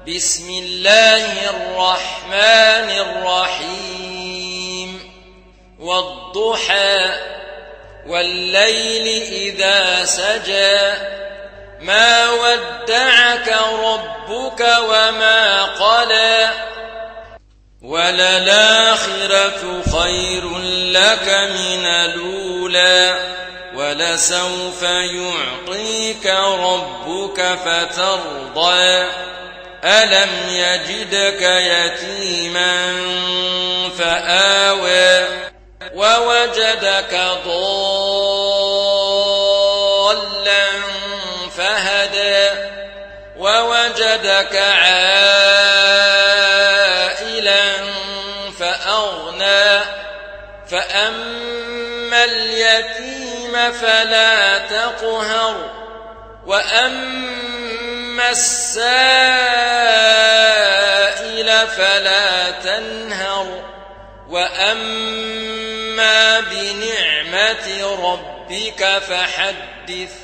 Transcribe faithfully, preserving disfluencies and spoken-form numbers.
بسم الله الرحمن الرحيم والضحى والليل إذا سجى ما ودعك ربك وما قلى وللآخرة خير لك من الأولى ولسوف يعطيك ربك فترضى ألم يجدك يتيما فآوى ووجدك ضالا فهدى ووجدك عائلا فأغنى فأما اليتيم فلا تقهر وأما السائل فلا تنهر وأما بنعمة ربك فحدث